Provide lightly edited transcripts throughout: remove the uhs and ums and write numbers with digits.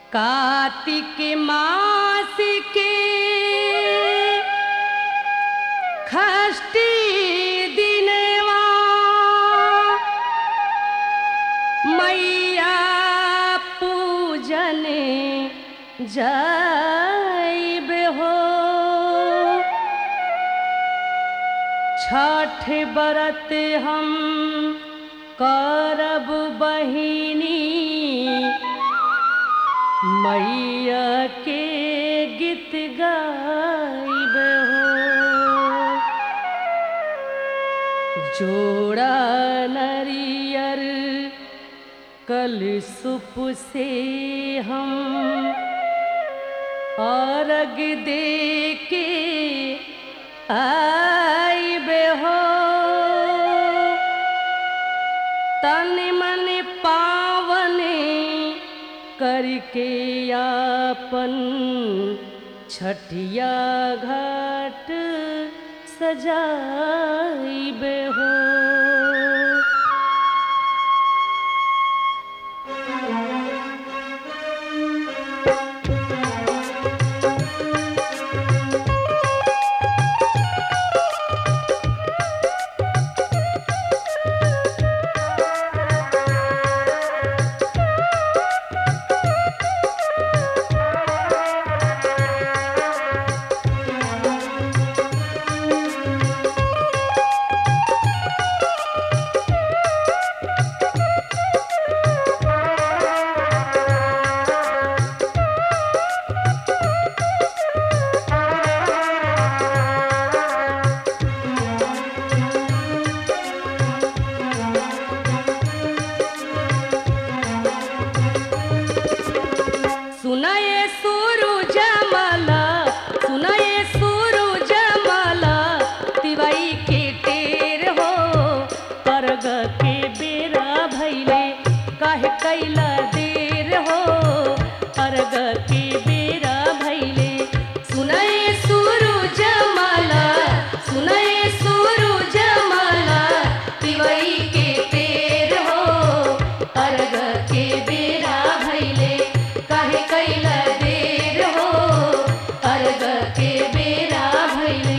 कार्तिक मास के षष्ठी दिनवा मैया पूजन जाइब हो। छठ व्रत हम करब बहिनी मैया के गीत गाइब हो। जोड़ा नरियर कलशुप से हम अर्घ दे के आइब हो। तन मन पावन करके आपन छठिया घाट सजाइब हो। कैला देर हो अर्घ के बेरा भैले। सुनाए सूरज माला सुनाए सूरज माला तिवई के तेर हो अर्घ के बेरा भैले। काहे कैला देर हो अर्घ के बेरा भैले।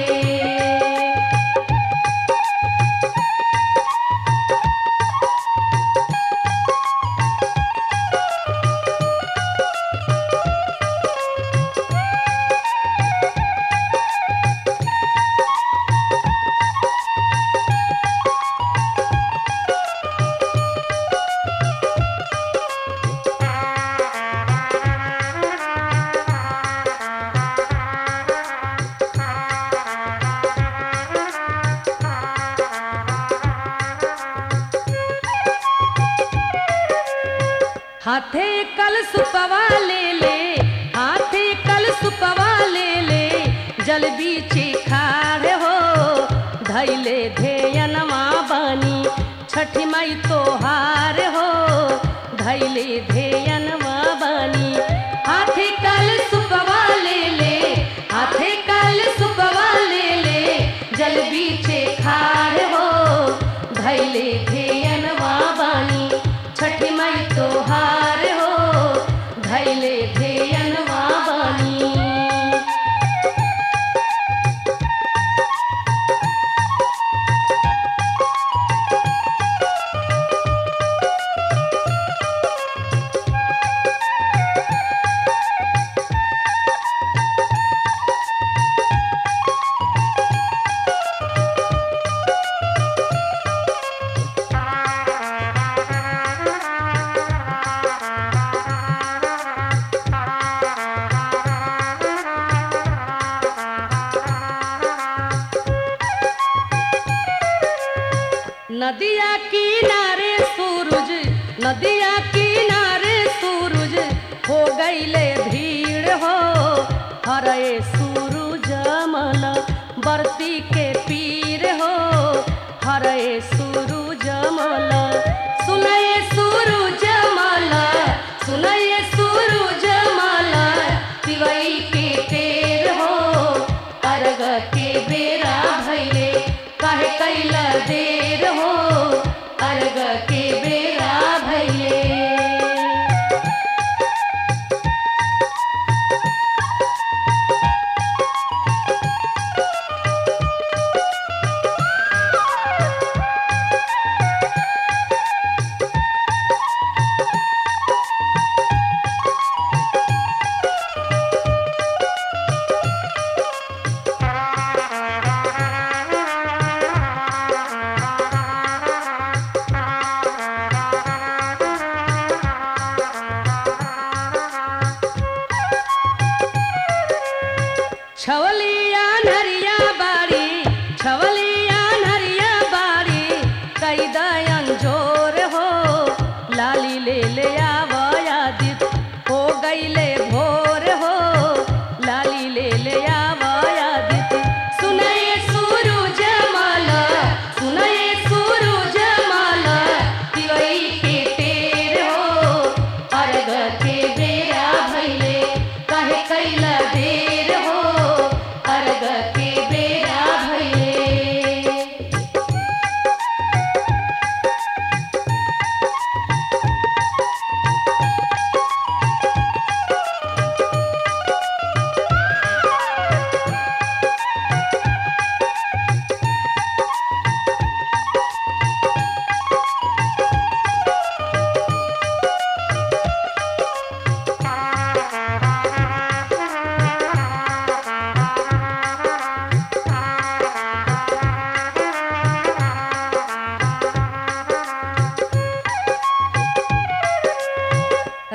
हाथे कलशुपवा ले ले हाथे कलशुपवा ले ले जल बीचे खाड़ हो। धैले ध्येयनमा बानी छठी माई तोहार हो। धैले ध्येयनमा बानी हाथे कलशुपवा ले ले हाथे कलशुपवा ले ले जल बीचे खाड़ हो। धैले ध्येयनमा बानी छठी माई तोहार हो। धैले ध्येयनमा बानी। नदिया किनारे सूरज नदिया किनारे सूरज हो गईले भीड़ हो। हरे सूरज मला बरती के पीर हो। हरे सूरज मला सुनाए सूरज माला सुनाए सूरज माला तिवई के तेर हो। अर्घ के बेरा भैले काहे कैला देर हो अर्घ के बेरा भैले।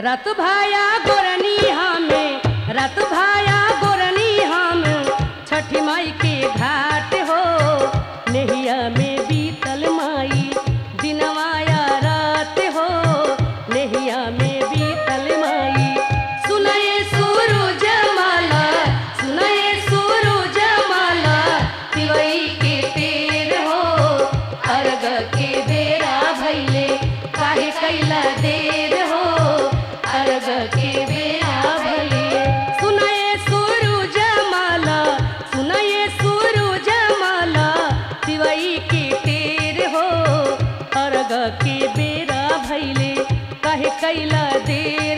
रत भाया गोरनी हमें, रत भाया गोरनी हम छठी माई के घाट हो। नेहिया में बीतल माई दिनवाया रात हो, नेहिया में बीतल माई। सुनाए सूरज माला, सुनाए सूरज माला, तिवई के तेर हो। अर्घ के बेरा भइले काहे कैला देर हो, अर्घ के बेरा भइले। सुनाए सूरज माला, सुनाए सूरज माला, तिवई के तेर हो। अर्घ के बेरा भइले काहे कैला देर